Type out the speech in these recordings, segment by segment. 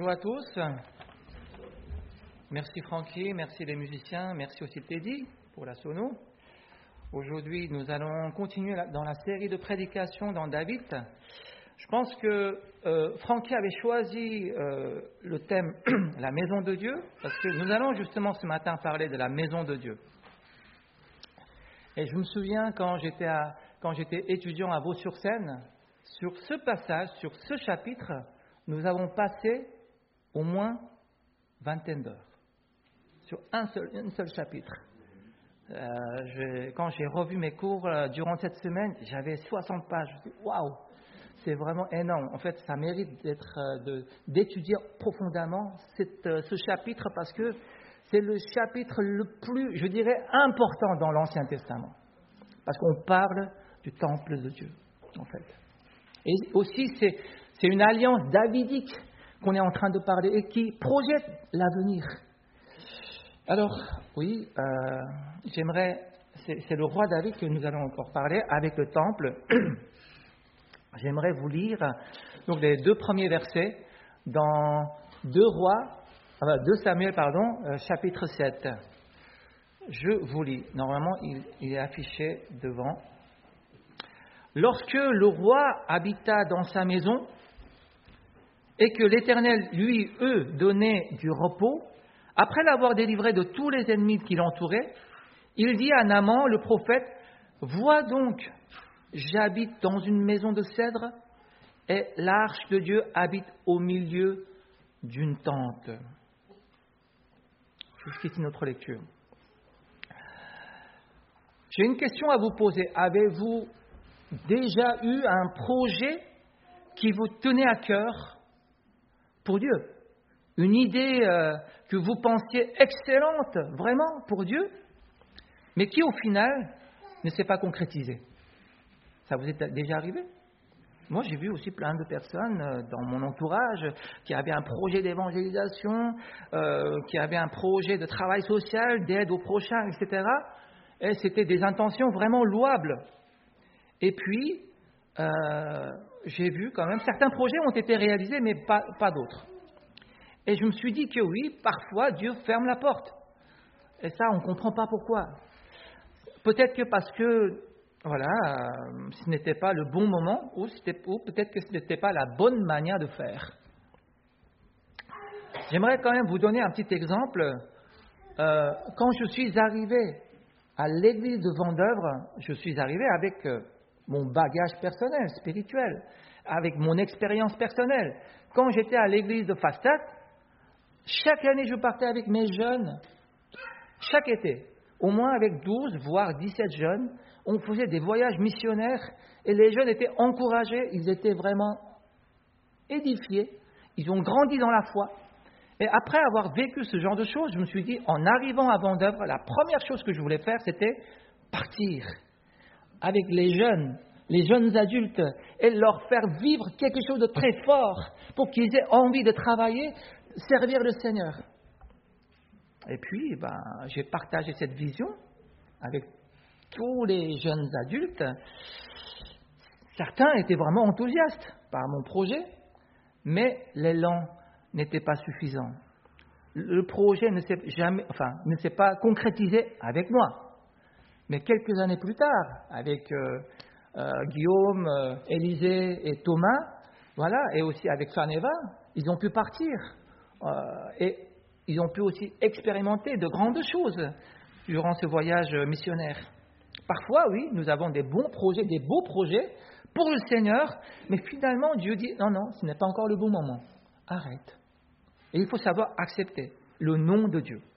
Bonjour à tous. Merci Francky, merci les musiciens, merci aussi Teddy pour la sono. Aujourd'hui, nous allons continuer dans la série de prédications dans David. Je pense que Francky avait choisi le thème la maison de Dieu, parce que nous allons justement ce matin parler de la maison de Dieu. Et je me souviens quand j'étais étudiant à Vaux-sur-Seine, sur ce passage, sur ce chapitre, nous avons passé au moins vingtaine d'heures sur un seul chapitre. Quand j'ai revu mes cours durant cette semaine, j'avais 60 pages. Je me suis dit, waouh, c'est vraiment énorme. En fait, ça mérite d'étudier profondément ce chapitre parce que c'est le chapitre le plus, je dirais, important dans l'Ancien Testament. Parce qu'on parle du temple de Dieu, en fait. Et aussi, c'est une alliance davidique qu'on est en train de parler et qui projette l'avenir. Alors, oui, c'est le roi David que nous allons encore parler avec le temple. J'aimerais vous lire donc les deux premiers versets dans 2 Samuel, chapitre 7. Je vous lis. Normalement, il est affiché devant. Lorsque le roi habita dans sa maison et que l'Éternel lui donnait du repos, après l'avoir délivré de tous les ennemis qui l'entouraient, il dit à Naaman, le prophète, « Vois donc, j'habite dans une maison de cèdre et l'arche de Dieu habite au milieu d'une tente. » Jusqu'ici notre lecture. J'ai une question à vous poser. Avez-vous déjà eu un projet qui vous tenait à cœur pour Dieu? Une idée que vous pensiez excellente, vraiment, pour Dieu, mais qui, au final, ne s'est pas concrétisée. Ça vous est déjà arrivé? Moi, j'ai vu aussi plein de personnes dans mon entourage qui avaient un projet d'évangélisation, qui avaient un projet de travail social, d'aide aux prochains, etc. Et c'était des intentions vraiment louables. Et puis, j'ai vu quand même, certains projets ont été réalisés, mais pas d'autres. Et je me suis dit que oui, parfois, Dieu ferme la porte. Et ça, on ne comprend pas pourquoi. Peut-être que parce que, ce n'était pas le bon moment, ou peut-être que ce n'était pas la bonne manière de faire. J'aimerais quand même vous donner un petit exemple. Quand je suis arrivé à l'église de Vendeuvre, je suis arrivé avec mon bagage personnel, spirituel, avec mon expérience personnelle. Quand j'étais à l'église de Fastat, chaque année je partais avec mes jeunes, chaque été, au moins avec 12, voire 17 jeunes, on faisait des voyages missionnaires et les jeunes étaient encouragés, ils étaient vraiment édifiés, ils ont grandi dans la foi. Et après avoir vécu ce genre de choses, je me suis dit, en arrivant à Vendeuvre, la première chose que je voulais faire, c'était partir avec les jeunes adultes, et leur faire vivre quelque chose de très fort pour qu'ils aient envie de travailler, servir le Seigneur. Et puis, j'ai partagé cette vision avec tous les jeunes adultes. Certains étaient vraiment enthousiastes par mon projet, mais l'élan n'était pas suffisant. Le projet ne s'est pas concrétisé avec moi. Mais quelques années plus tard, avec Guillaume, Élisée et Thomas, et aussi avec Faneva, ils ont pu partir. Et ils ont pu aussi expérimenter de grandes choses durant ce voyage missionnaire. Parfois, oui, nous avons des bons projets, des beaux projets pour le Seigneur, mais finalement, Dieu dit, non, ce n'est pas encore le bon moment. Arrête. Et il faut savoir accepter le nom de Dieu.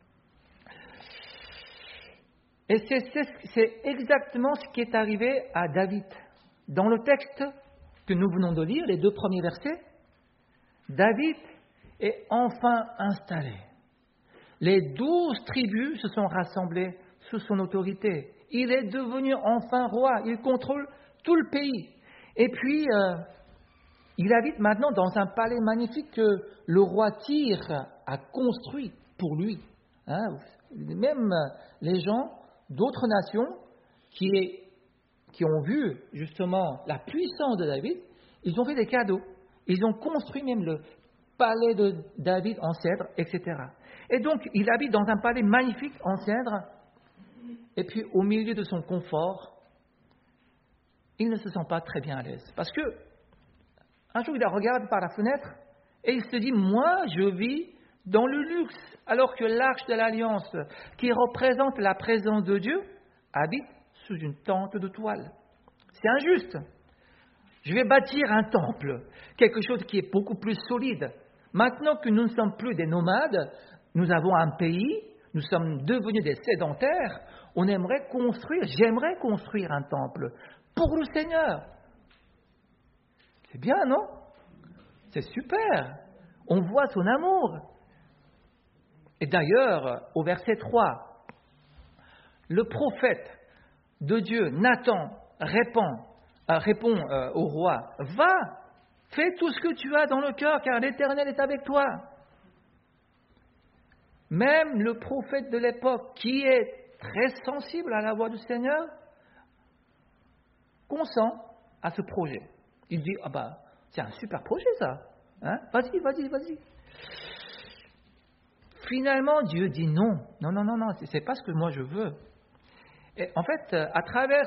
Et c'est exactement ce qui est arrivé à David. Dans le texte que nous venons de lire, les 2 premiers versets, David est enfin installé. Les 12 tribus se sont rassemblées sous son autorité. Il est devenu enfin roi. Il contrôle tout le pays. Et puis, il habite maintenant dans un palais magnifique que le roi Tyr a construit pour lui. Même les gens d'autres nations qui ont vu justement la puissance de David, ils ont fait des cadeaux. Ils ont construit même le palais de David en cèdre, etc. Et donc, il habite dans un palais magnifique en cèdre, et puis au milieu de son confort, il ne se sent pas très bien à l'aise. Parce que, un jour, il regarde par la fenêtre, et il se dit, moi, je vis dans le luxe, alors que l'arche de l'Alliance, qui représente la présence de Dieu, habite sous une tente de toile. C'est injuste. Je vais bâtir un temple, quelque chose qui est beaucoup plus solide. Maintenant que nous ne sommes plus des nomades, nous avons un pays, nous sommes devenus des sédentaires, j'aimerais construire un temple pour le Seigneur. C'est bien, non? C'est super. On voit son amour. Et d'ailleurs, au verset 3, le prophète de Dieu, Nathan, répond au roi, « Va, fais tout ce que tu as dans le cœur, car l'Éternel est avec toi. » Même le prophète de l'époque, qui est très sensible à la voix du Seigneur, consent à ce projet. Il dit, c'est un super projet ça, hein? Vas-y. Finalement, Dieu dit non, c'est pas ce que moi je veux. Et en fait, à travers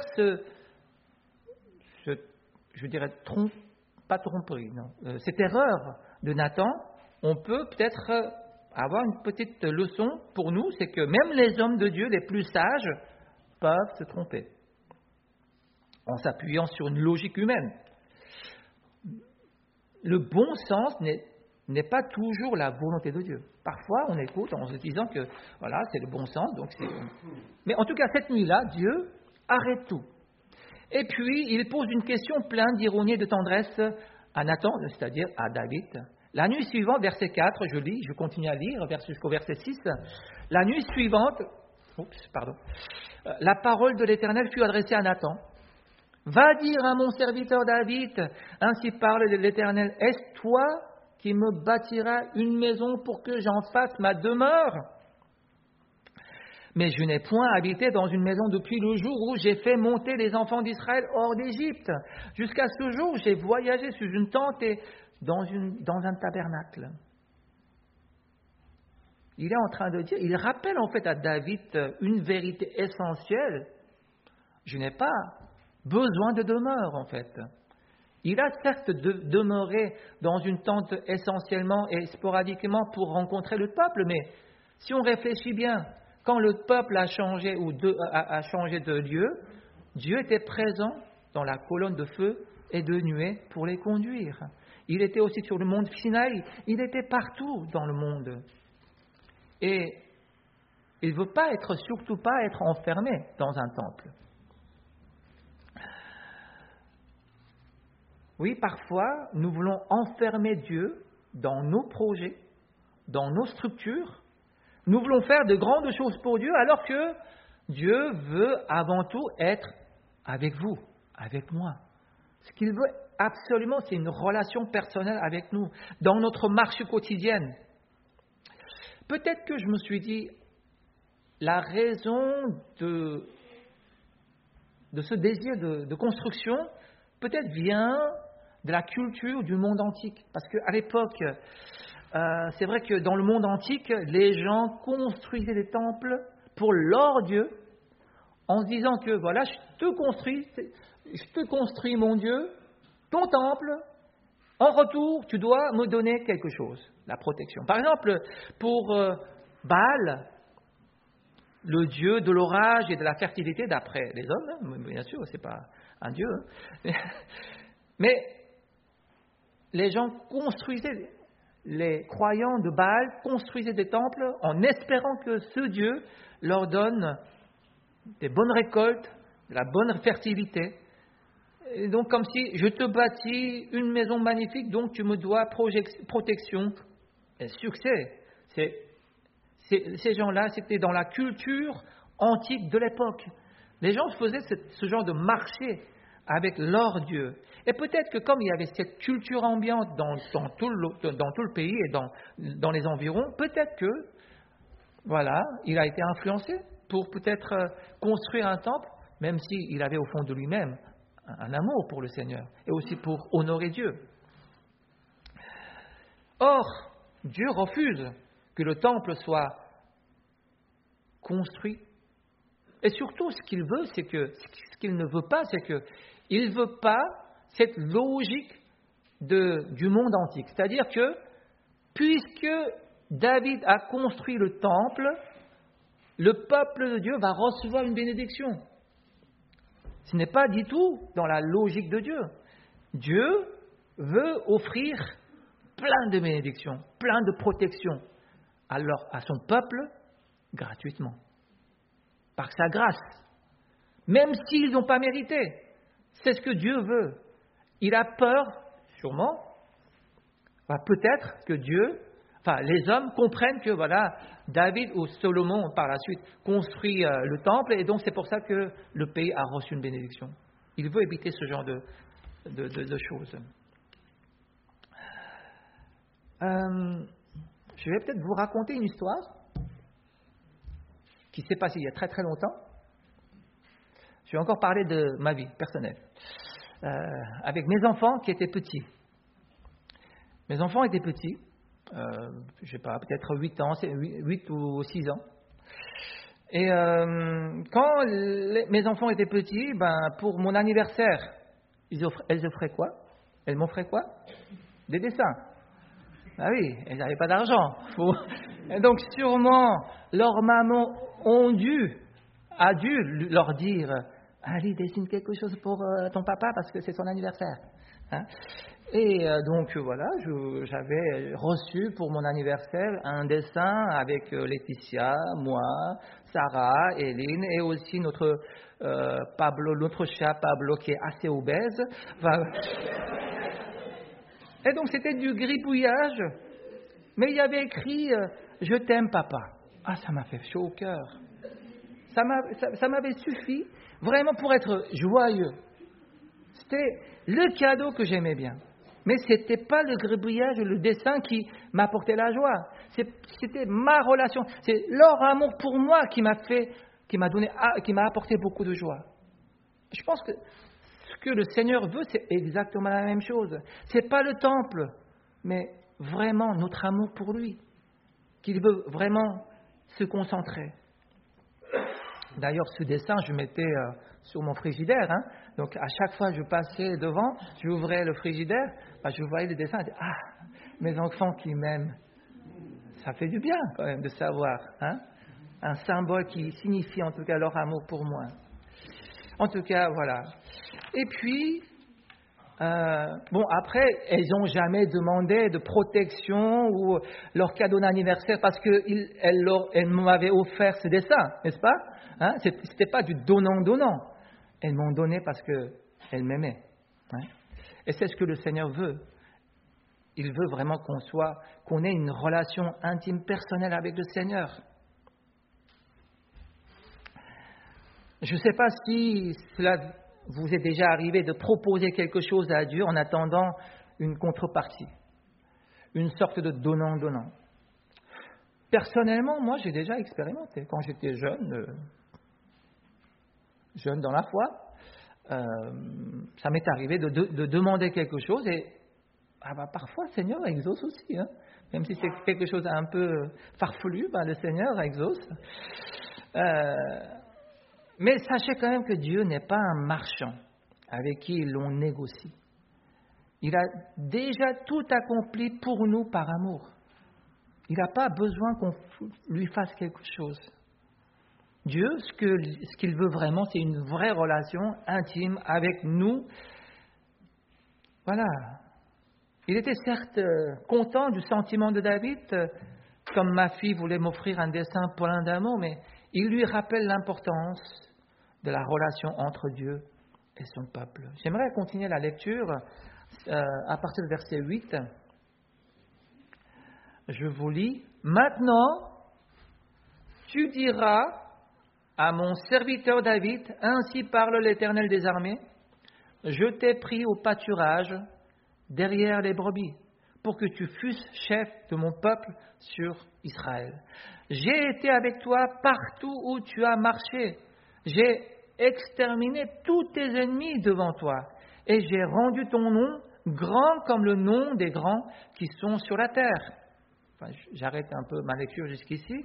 je dirais pas tromperie, non, cette erreur de Nathan, on peut peut-être avoir une petite leçon pour nous, c'est que même les hommes de Dieu les plus sages peuvent se tromper, en s'appuyant sur une logique humaine. Le bon sens n'est pas toujours la volonté de Dieu. Parfois, on écoute en se disant que voilà, c'est le bon sens. Mais en tout cas, cette nuit-là, Dieu arrête tout. Et puis, il pose une question pleine d'ironie et de tendresse à Nathan, c'est-à-dire à David. La nuit suivante, verset 4, je continue à lire jusqu'au verset 6. La nuit suivante, la parole de l'Éternel fut adressée à Nathan. Va dire à mon serviteur David, ainsi parle l'Éternel, est-ce toi qui me bâtiras une maison pour que j'en fasse ma demeure? Mais je n'ai point habité dans une maison depuis le jour où j'ai fait monter les enfants d'Israël hors d'Égypte. Jusqu'à ce jour, j'ai voyagé sous une tente et dans un tabernacle. Il est en train de dire, il rappelle en fait à David une vérité essentielle. Je n'ai pas besoin de demeure, en fait. Il a certes demeuré dans une tente essentiellement et sporadiquement pour rencontrer le peuple, mais si on réfléchit bien, quand le peuple a changé a changé de lieu, Dieu était présent dans la colonne de feu et de nuée pour les conduire. Il était aussi sur le mont Sinaï, il était partout dans le monde. Et il ne veut surtout pas être enfermé dans un temple. Oui, parfois, nous voulons enfermer Dieu dans nos projets, dans nos structures. Nous voulons faire de grandes choses pour Dieu, alors que Dieu veut avant tout être avec vous, avec moi. Ce qu'il veut absolument, c'est une relation personnelle avec nous, dans notre marche quotidienne. Peut-être que je me suis dit, la raison de ce désir de construction, peut-être vient de la culture du monde antique. Parce qu'à l'époque, c'est vrai que dans le monde antique, les gens construisaient des temples pour leur Dieu, en se disant que voilà, je te construis mon Dieu, ton temple, en retour, tu dois me donner quelque chose, la protection. Par exemple, pour Baal, le dieu de l'orage et de la fertilité d'après les hommes, bien sûr, c'est pas un dieu, mais les gens construisaient, les croyants de Baal construisaient des temples en espérant que ce Dieu leur donne des bonnes récoltes, de la bonne fertilité. Et donc comme si je te bâtis une maison magnifique, donc tu me dois protection et succès. Ces gens-là, c'était dans la culture antique de l'époque. Les gens faisaient ce genre de marché avec leur Dieu. Et peut-être que comme il y avait cette culture ambiante dans tout le pays et dans les environs, peut-être que, voilà, il a été influencé pour peut-être construire un temple, même s'il avait au fond de lui-même un amour pour le Seigneur et aussi pour honorer Dieu. Or, Dieu refuse que le temple soit construit. Et surtout, ce qu'il ne veut pas, c'est qu'il ne veut pas cette logique du monde antique. C'est-à-dire que, puisque David a construit le temple, le peuple de Dieu va recevoir une bénédiction. Ce n'est pas du tout dans la logique de Dieu. Dieu veut offrir plein de bénédictions, plein de protections à son peuple gratuitement, par sa grâce, même s'ils n'ont pas mérité. C'est ce que Dieu veut. Il a peur, sûrement, peut-être que les hommes comprennent que David ou Salomon par la suite construit le temple et donc c'est pour ça que le pays a reçu une bénédiction. Il veut éviter ce genre de choses. Je vais peut-être vous raconter une histoire qui s'est passée il y a très très longtemps. Je vais encore parler de ma vie personnelle avec mes enfants qui étaient petits. Mes enfants étaient petits, je ne sais pas, peut-être 8 ou 6 ans. Et quand mes enfants étaient petits, pour mon anniversaire, elles offraient quoi? Elles m'offraient quoi? Des dessins. Ah oui, elles n'avaient pas d'argent. Et donc sûrement, leurs mamans a dû leur dire « Allez, dessine quelque chose pour ton papa parce que c'est son anniversaire. » Et donc j'avais reçu pour mon anniversaire un dessin avec Laetitia, moi, Sarah, Hélène et aussi notre chat Pablo qui est assez obèse. Et donc c'était du gribouillage, mais il y avait écrit « Je t'aime papa ». Ah, ça m'a fait chaud au cœur. Ça m'avait suffi vraiment pour être joyeux. C'était le cadeau que j'aimais bien. Mais ce n'était pas le gribouillage, le dessin qui m'apportait la joie. C'était ma relation. C'est leur amour pour moi qui m'a apporté beaucoup de joie. Je pense que ce que le Seigneur veut, c'est exactement la même chose. Ce n'est pas le temple, mais vraiment notre amour pour lui, qu'il veut vraiment se concentrer. D'ailleurs, ce dessin, je mettais sur mon frigidaire. Donc, à chaque fois que je passais devant, j'ouvrais le frigidaire, je voyais le dessin et je disais, ah, mes enfants qui m'aiment. Ça fait du bien quand même de savoir. Un symbole qui signifie en tout cas leur amour pour moi. En tout cas, voilà. Et puis, après, elles n'ont jamais demandé de protection ou leur cadeau d'anniversaire parce qu'elles m'avaient offert ce dessin, n'est-ce pas? Ce n'était pas du donnant-donnant. Elles m'ont donné parce qu'elles m'aimaient. Et c'est ce que le Seigneur veut. Il veut vraiment qu'on ait une relation intime, personnelle avec le Seigneur. Je ne sais pas si cela vous est déjà arrivé de proposer quelque chose à Dieu en attendant une contrepartie, une sorte de donnant-donnant. Personnellement, moi, j'ai déjà expérimenté. Quand j'étais jeune dans la foi, ça m'est arrivé de demander quelque chose et parfois, le Seigneur exauce aussi. Même si c'est quelque chose un peu farfelu, le Seigneur exauce. Mais sachez quand même que Dieu n'est pas un marchand avec qui l'on négocie. Il a déjà tout accompli pour nous par amour. Il n'a pas besoin qu'on lui fasse quelque chose. Dieu, ce qu'il veut vraiment, c'est une vraie relation intime avec nous. Voilà. Il était certes content du sentiment de David, comme ma fille voulait m'offrir un dessin plein d'amour, mais il lui rappelle l'importance de la relation entre Dieu et son peuple. J'aimerais continuer la lecture à partir du verset 8. Je vous lis. Maintenant, tu diras à mon serviteur David, ainsi parle l'Éternel des armées, je t'ai pris au pâturage derrière les brebis, pour que tu fusses chef de mon peuple sur Israël. J'ai été avec toi partout où tu as marché. J'ai exterminé tous tes ennemis devant toi, et j'ai rendu ton nom grand comme le nom des grands qui sont sur la terre. Enfin, j'arrête un peu ma lecture jusqu'ici.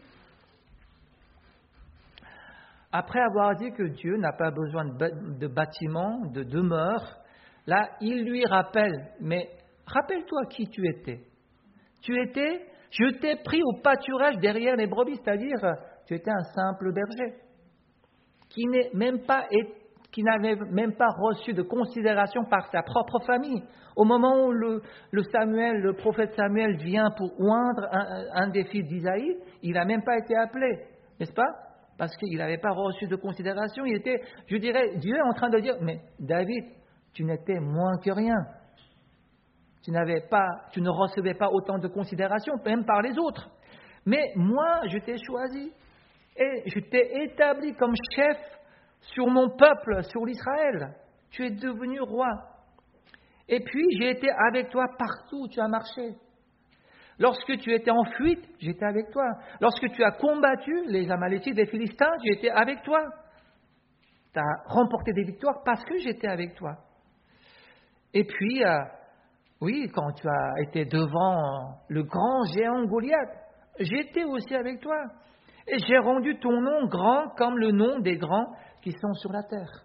Après avoir dit que Dieu n'a pas besoin de bâtiments, de demeures, là, il lui rappelle, mais rappelle-toi qui tu étais. Je t'ai pris au pâturage derrière les brebis, c'est-à-dire, tu étais un simple berger, qui n'avait même pas reçu de considération par sa propre famille. Au moment où le prophète Samuel vient pour oindre un des fils d'Isaïe, il n'a même pas été appelé, n'est-ce pas? Parce qu'il n'avait pas reçu de considération. Il était, je dirais, Dieu est en train de dire, mais David, tu n'étais moins que rien. Tu ne recevais pas autant de considération, même par les autres. Mais moi, je t'ai choisi et je t'ai établi comme chef sur mon peuple, sur l'Israël. Tu es devenu roi. Et puis, j'ai été avec toi partout où tu as marché. Lorsque tu étais en fuite, j'étais avec toi. Lorsque tu as combattu les Amalécites, les Philistins, j'étais avec toi. Tu as remporté des victoires parce que j'étais avec toi. Et puis, oui, quand tu as été devant le grand géant Goliath, j'étais aussi avec toi. Et j'ai rendu ton nom grand comme le nom des grands qui sont sur la terre.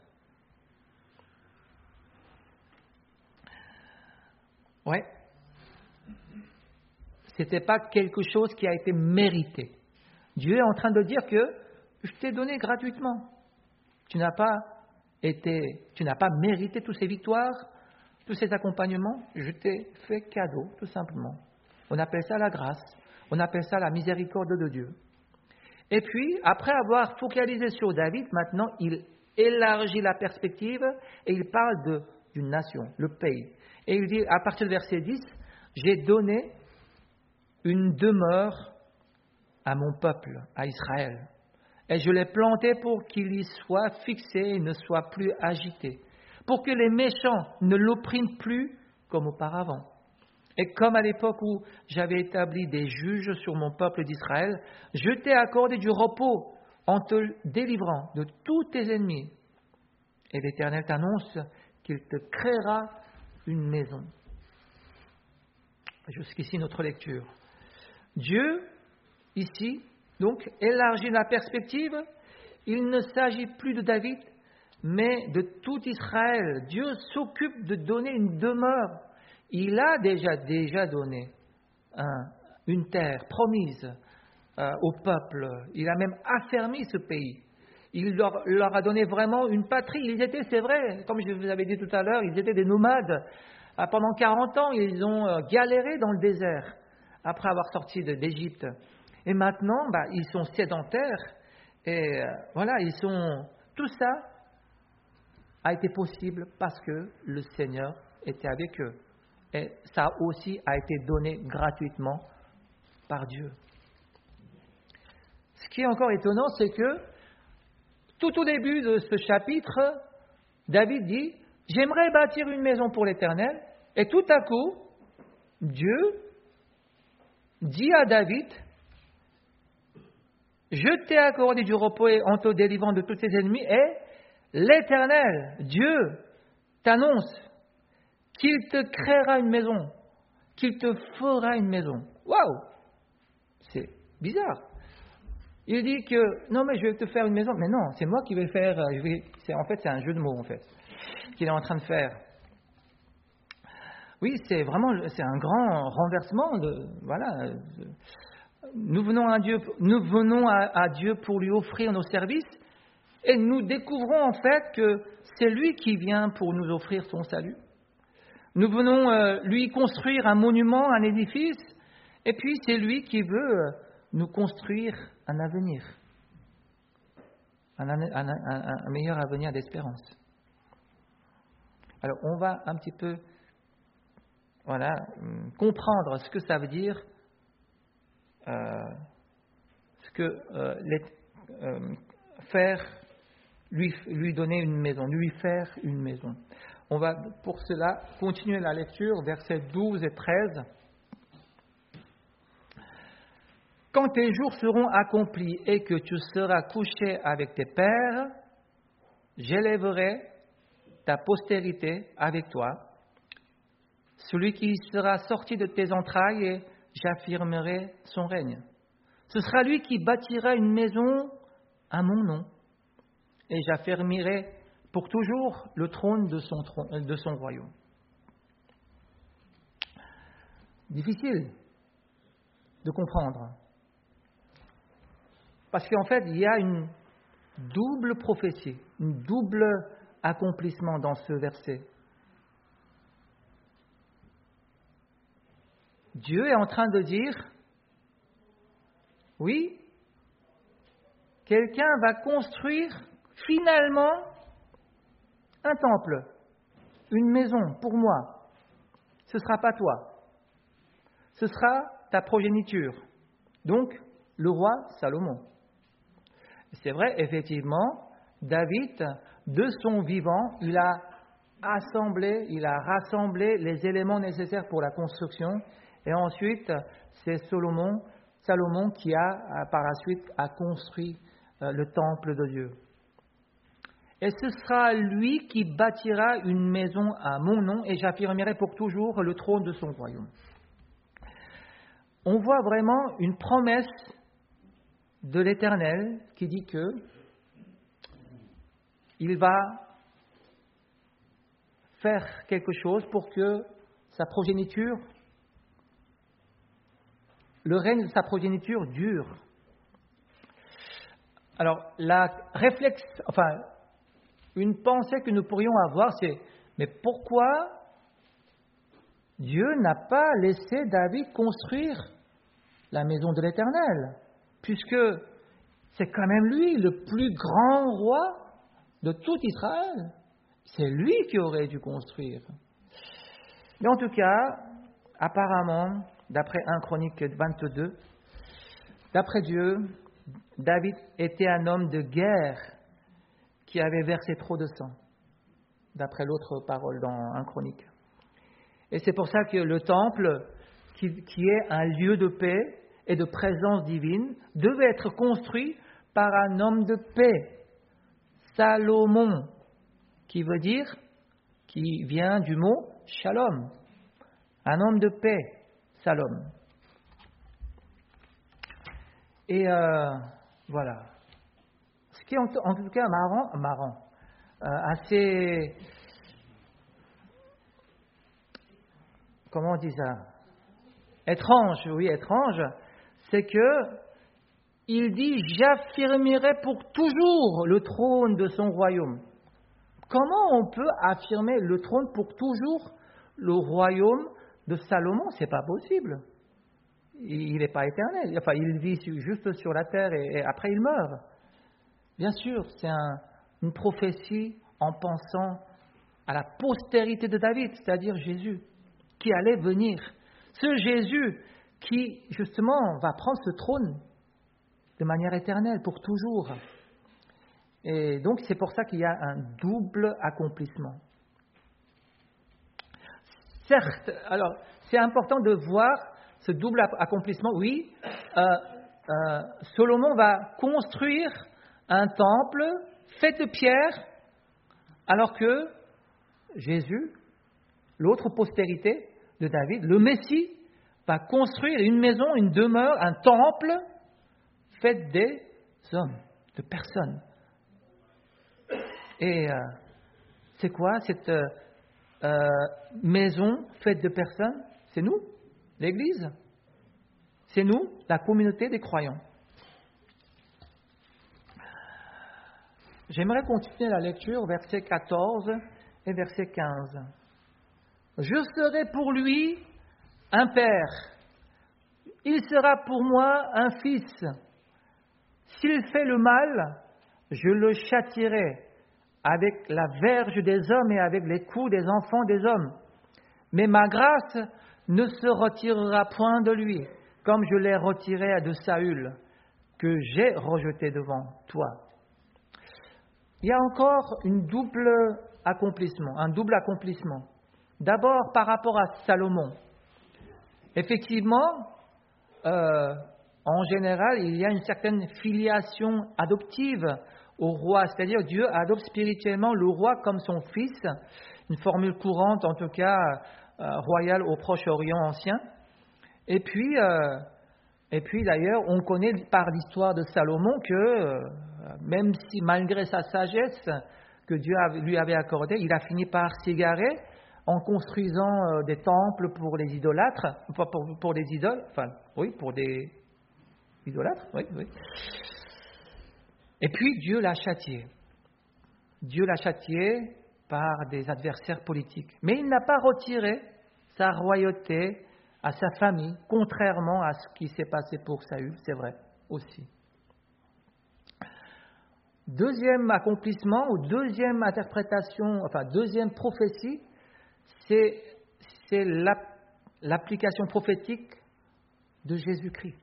Ouais. Ce n'était pas quelque chose qui a été mérité. Dieu est en train de dire que je t'ai donné gratuitement. Tu n'as pas mérité toutes ces victoires, tous ces accompagnements. Je t'ai fait cadeau, tout simplement. On appelle ça la grâce. On appelle ça la miséricorde de Dieu. Et puis, après avoir focalisé sur David, maintenant, il élargit la perspective et il parle d'une nation, le pays. Et il dit, à partir du verset 10, j'ai donné une demeure à mon peuple, à Israël. Et je l'ai planté pour qu'il y soit fixé et ne soit plus agité, pour que les méchants ne l'oppriment plus comme auparavant. Et comme à l'époque où j'avais établi des juges sur mon peuple d'Israël, je t'ai accordé du repos en te délivrant de tous tes ennemis. Et l'Éternel t'annonce qu'il te créera une maison. Jusqu'ici notre lecture. Dieu, ici, donc, élargit la perspective. Il ne s'agit plus de David, mais de tout Israël. Dieu s'occupe de donner une demeure. Il a déjà donné une terre promise au peuple. Il a même affermi ce pays. Il leur a donné vraiment une patrie. Ils étaient, c'est vrai, comme je vous avais dit tout à l'heure, ils étaient des nomades. Pendant 40 ans, ils ont galéré dans le désert après avoir sorti d'Égypte. Et maintenant, ils sont sédentaires. Et voilà, tout ça a été possible parce que le Seigneur était avec eux. Et ça aussi a été donné gratuitement par Dieu. Ce qui est encore étonnant, c'est que tout au début de ce chapitre, David dit « J'aimerais bâtir une maison pour l'Éternel. » Et tout à coup, Dieu dit à David « Je t'ai accordé du repos en te délivrant de tous tes ennemis. » Et l'Éternel, Dieu, t'annonce qu'il te créera une maison, qu'il te fera une maison. Waouh! C'est bizarre. Il dit que, non mais je vais te faire une maison. Mais non, c'est moi qui vais faire, en fait c'est un jeu de mots en fait, qu'il est en train de faire. Oui, c'est un grand renversement. Nous venons à Dieu pour lui offrir nos services et nous découvrons en fait que c'est lui qui vient pour nous offrir son salut. Nous venons lui construire un monument, un édifice, et puis c'est lui qui veut nous construire un avenir, un meilleur avenir d'espérance. Alors on va un petit peu comprendre ce que ça veut dire, lui donner une maison, lui faire une maison. On va pour cela continuer la lecture, versets 12 et 13. Quand tes jours seront accomplis et que tu seras couché avec tes pères, j'élèverai ta postérité avec toi, celui qui sera sorti de tes entrailles et j'affirmerai son règne. Ce sera lui qui bâtira une maison à mon nom et j'affermirai pour toujours le trône de son royaume. Difficile de comprendre. Parce qu'en fait, il y a une double prophétie, un double accomplissement dans ce verset. Dieu est en train de dire, oui, quelqu'un va construire finalement un temple, une maison pour moi. Ce ne sera pas toi. Ce sera ta progéniture. Donc, le roi Salomon. C'est vrai, effectivement, David, de son vivant, il a rassemblé les éléments nécessaires pour la construction. Et ensuite, c'est Salomon qui par la suite, a construit le temple de Dieu. Et ce sera lui qui bâtira une maison à mon nom et j'affirmerai pour toujours le trône de son royaume. On voit vraiment une promesse de l'Éternel qui dit que il va faire quelque chose pour que sa progéniture, le règne de sa progéniture dure. Alors, une pensée que nous pourrions avoir, c'est mais pourquoi Dieu n'a pas laissé David construire la maison de l'Éternel, puisque c'est quand même lui le plus grand roi de tout Israël. C'est lui qui aurait dû construire. Mais en tout cas, apparemment, d'après 1 Chronique 22, d'après Dieu, David était un homme de guerre qui avait versé trop de sang, d'après l'autre parole dans 1 Chronique. Et c'est pour ça que le temple, qui est un lieu de paix et de présence divine, devait être construit par un homme de paix, Salomon, qui vient du mot shalom, un homme de paix, Salom. Et voilà. Ce qui est en tout cas marrant, assez, comment on dit ça, étrange, c'est que il dit « J'affirmerai pour toujours le trône de son royaume ». Comment on peut affirmer le trône pour toujours, le royaume de Salomon? C'est pas possible. Il n'est pas éternel. Enfin, il vit juste sur la terre et après il meurt. Bien sûr, c'est une prophétie en pensant à la postérité de David, c'est-à-dire Jésus, qui allait venir. Ce Jésus qui, justement, va prendre ce trône de manière éternelle, pour toujours. Et donc, c'est pour ça qu'il y a un double accomplissement. Certes, alors, c'est important de voir ce double accomplissement. Oui, Salomon va construire un temple fait de pierre, alors que Jésus, l'autre postérité de David, le Messie, va construire une maison, une demeure, un temple fait des hommes, de personnes. Et c'est quoi cette maison faite de personnes? C'est nous, l'Église. C'est nous, la communauté des croyants. J'aimerais continuer la lecture, versets 14 et verset 15. « Je serai pour lui un père, il sera pour moi un fils. S'il fait le mal, je le châtierai avec la verge des hommes et avec les coups des enfants des hommes. Mais ma grâce ne se retirera point de lui, comme je l'ai retiré de Saül, que j'ai rejeté devant toi. » Il y a encore un double accomplissement. D'abord, par rapport à Salomon. Effectivement, en général, il y a une certaine filiation adoptive au roi, c'est-à-dire Dieu adopte spirituellement le roi comme son fils, une formule courante en tout cas royal au Proche-Orient ancien. Et puis d'ailleurs, on connaît par l'histoire de Salomon que même si malgré sa sagesse que Dieu lui avait accordée, il a fini par s'égarer en construisant des temples pour les idolâtres, pour des idoles, pour des idolâtres, oui. Et puis Dieu l'a châtié. Dieu l'a châtié par des adversaires politiques. Mais il n'a pas retiré sa royauté à sa famille, contrairement à ce qui s'est passé pour Saül, c'est vrai aussi. Deuxième accomplissement ou deuxième interprétation, deuxième prophétie, c'est l'application prophétique de Jésus-Christ.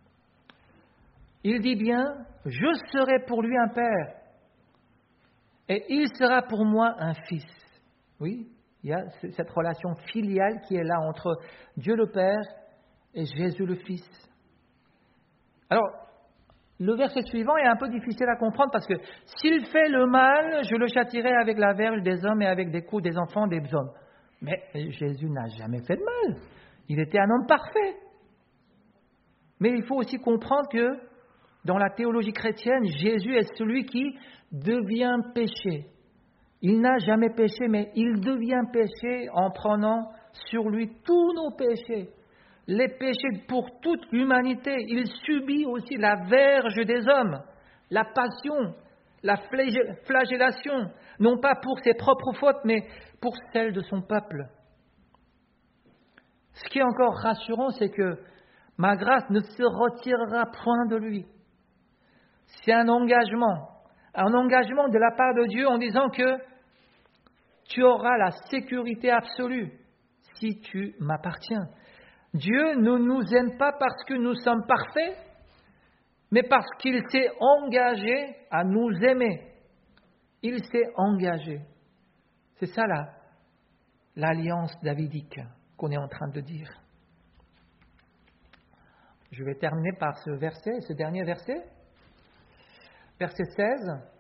Il dit bien, je serai pour lui un père et il sera pour moi un fils. Oui, il y a cette relation filiale qui est là entre Dieu le Père et Jésus le Fils. Alors, le verset suivant est un peu difficile à comprendre parce que s'il fait le mal, je le châtierai avec la verge des hommes et avec des coups des enfants des hommes. Mais Jésus n'a jamais fait de mal. Il était un homme parfait. Mais il faut aussi comprendre que dans la théologie chrétienne, Jésus est celui qui devient péché. Il n'a jamais péché, mais il devient péché en prenant sur lui tous nos péchés. Les péchés pour toute l'humanité. Il subit aussi la verge des hommes, la passion, la flagellation, non pas pour ses propres fautes, mais pour celles de son peuple. Ce qui est encore rassurant, c'est que ma grâce ne se retirera point de lui. C'est un engagement de la part de Dieu en disant que tu auras la sécurité absolue si tu m'appartiens. Dieu ne nous aime pas parce que nous sommes parfaits, mais parce qu'il s'est engagé à nous aimer. Il s'est engagé. C'est ça l'alliance davidique qu'on est en train de dire. Je vais terminer par ce dernier verset. Verset 16.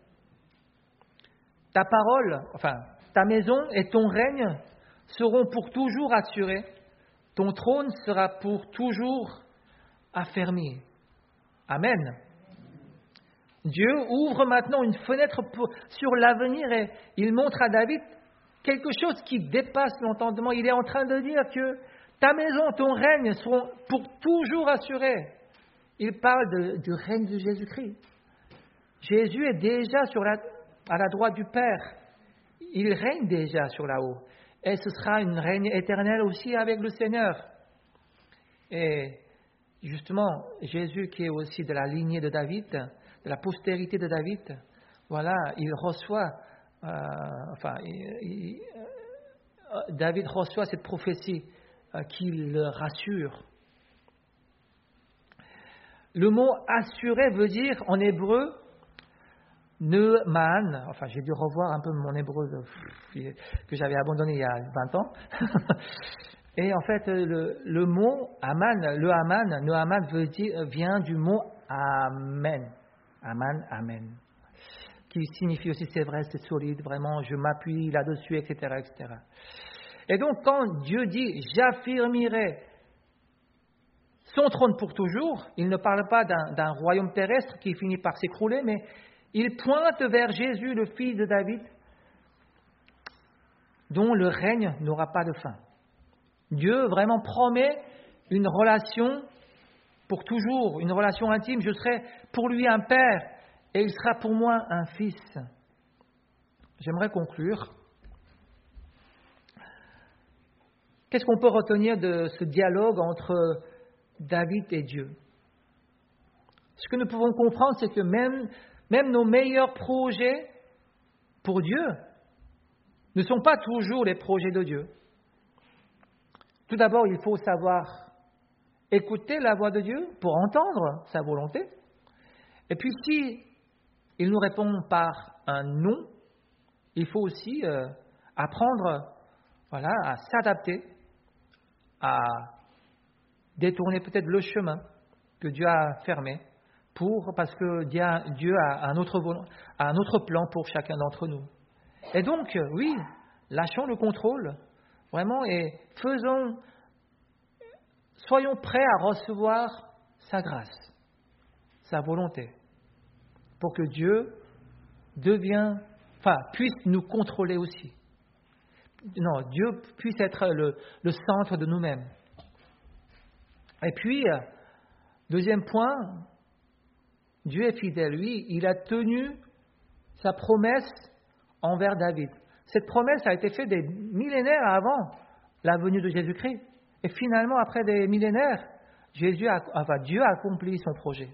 Ta parole, ta maison et ton règne seront pour toujours assurés. Ton trône sera pour toujours affermi. Amen. Dieu ouvre maintenant une fenêtre sur l'avenir et il montre à David quelque chose qui dépasse l'entendement. Il est en train de dire que ta maison, ton règne seront pour toujours assurés. Il parle du règne de Jésus-Christ. Jésus est déjà à la droite du Père. Il règne déjà sur là-haut. Et ce sera une règne éternelle aussi avec le Seigneur. Et justement, Jésus qui est aussi de la lignée de David, de la postérité de David, voilà, il reçoit, David reçoit cette prophétie qui le rassure. Le mot assuré veut dire en hébreu Neuman, j'ai dû revoir un peu mon hébreu que j'avais abandonné il y a 20 ans. Et en fait, le mot Neuman vient du mot Amen. Amen. Qui signifie aussi c'est vrai, c'est solide, vraiment, je m'appuie là-dessus, etc., etc. Et donc, quand Dieu dit j'affirmerai son trône pour toujours, il ne parle pas d'un royaume terrestre qui finit par s'écrouler, mais il pointe vers Jésus, le fils de David, dont le règne n'aura pas de fin. Dieu vraiment promet une relation pour toujours, une relation intime. Je serai pour lui un père et il sera pour moi un fils. J'aimerais conclure. Qu'est-ce qu'on peut retenir de ce dialogue entre David et Dieu? Ce que nous pouvons comprendre, c'est que même nos meilleurs projets pour Dieu ne sont pas toujours les projets de Dieu. Tout d'abord, il faut savoir écouter la voix de Dieu pour entendre sa volonté. Et puis, si il nous répond par un non, il faut aussi apprendre à s'adapter, à détourner peut-être le chemin que Dieu a fermé, parce que Dieu a un autre plan pour chacun d'entre nous. Et donc, oui, lâchons le contrôle Vraiment, et soyons prêts à recevoir sa grâce, sa volonté, pour que Dieu puisse nous contrôler aussi. Non, Dieu puisse être le centre de nous-mêmes. Et puis, deuxième point, Dieu est fidèle. Lui, il a tenu sa promesse envers David. Cette promesse a été faite des millénaires avant la venue de Jésus-Christ. Et finalement, après des millénaires, Dieu a accompli son projet.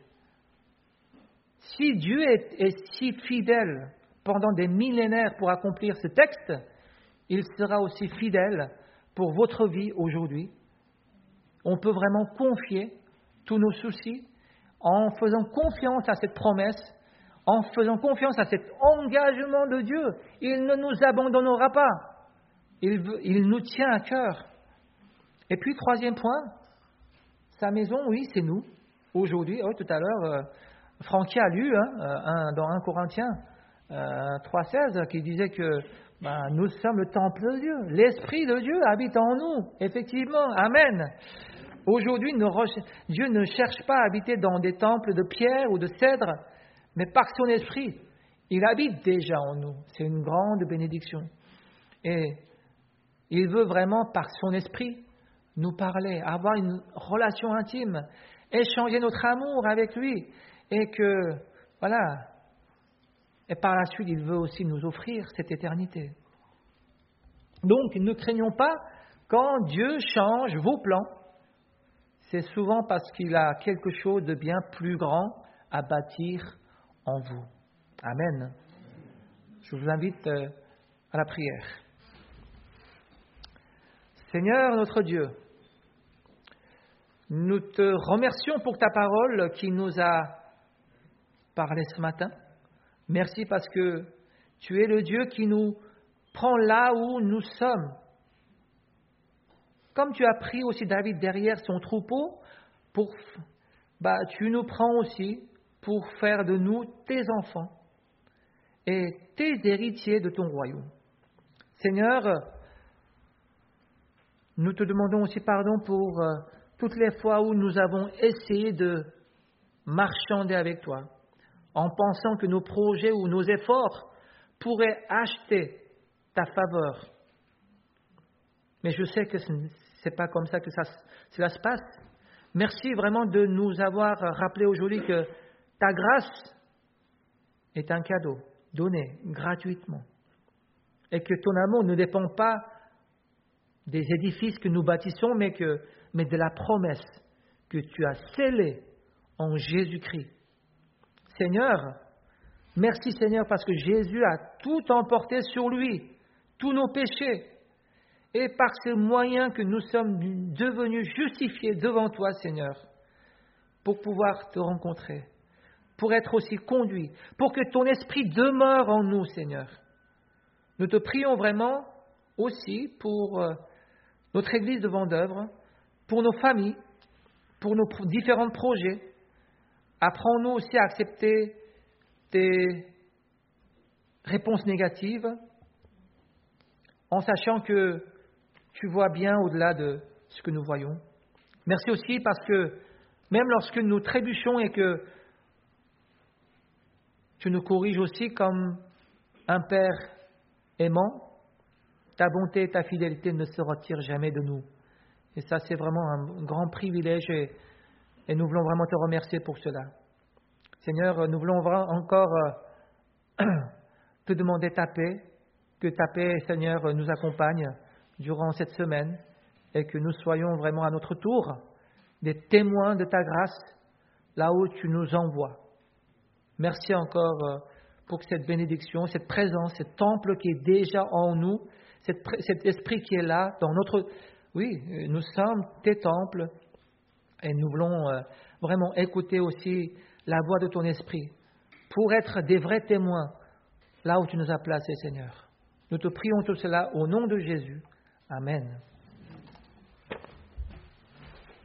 Si Dieu est si fidèle pendant des millénaires pour accomplir ce texte, il sera aussi fidèle pour votre vie aujourd'hui. On peut vraiment confier tous nos soucis en faisant confiance à cette promesse, en faisant confiance à cet engagement de Dieu. Il ne nous abandonnera pas. Il nous tient à cœur. Et puis, troisième point, sa maison, oui, c'est nous. Aujourd'hui, tout à l'heure, Francky a lu dans 1 Corinthiens 3,16 qui disait que nous sommes le temple de Dieu. L'Esprit de Dieu habite en nous, effectivement. Amen. Aujourd'hui, Dieu ne cherche pas à habiter dans des temples de pierre ou de cèdre, mais par son Esprit, il habite déjà en nous. C'est une grande bénédiction. Et il veut vraiment, par son Esprit, nous parler, avoir une relation intime, échanger notre amour avec lui. Et et par la suite, il veut aussi nous offrir cette éternité. Donc, ne craignons pas quand Dieu change vos plans. C'est souvent parce qu'il a quelque chose de bien plus grand à bâtir en vous. Amen. Je vous invite à la prière. Seigneur notre Dieu, nous te remercions pour ta parole qui nous a parlé ce matin. Merci parce que tu es le Dieu qui nous prend là où nous sommes. Comme tu as pris aussi David derrière son troupeau, tu nous prends aussi pour faire de nous tes enfants et tes héritiers de ton royaume. Seigneur, nous te demandons aussi pardon pour toutes les fois où nous avons essayé de marchander avec toi, en pensant que nos projets ou nos efforts pourraient acheter ta faveur. Mais je sais que ce n'est pas comme ça que cela se passe. Merci vraiment de nous avoir rappelé aujourd'hui que ta grâce est un cadeau donné gratuitement et que ton amour ne dépend pas des édifices que nous bâtissons, mais de la promesse que tu as scellée en Jésus-Christ. Seigneur, merci Seigneur parce que Jésus a tout emporté sur lui, tous nos péchés. Et par ce moyen que nous sommes devenus justifiés devant toi, Seigneur, pour pouvoir te rencontrer, pour être aussi conduits, pour que ton esprit demeure en nous, Seigneur. Nous te prions vraiment aussi pour notre église de Vendeuvre, pour nos familles, pour nos différents projets. Apprends-nous aussi à accepter tes réponses négatives, en sachant que tu vois bien au-delà de ce que nous voyons. Merci aussi parce que même lorsque nous trébuchons et que tu nous corriges aussi comme un Père aimant, ta bonté et ta fidélité ne se retirent jamais de nous. Et ça, c'est vraiment un grand privilège et nous voulons vraiment te remercier pour cela. Seigneur, nous voulons encore te demander ta paix, que ta paix, Seigneur, nous accompagne durant cette semaine et que nous soyons vraiment à notre tour des témoins de ta grâce là où tu nous envoies. Merci encore pour cette bénédiction, cette présence, ce temple qui est déjà en nous, cet esprit qui est là dans notre... Oui, nous sommes tes temples et nous voulons vraiment écouter aussi la voix de ton esprit pour être des vrais témoins là où tu nous as placés, Seigneur. Nous te prions tout cela au nom de Jésus. Amen.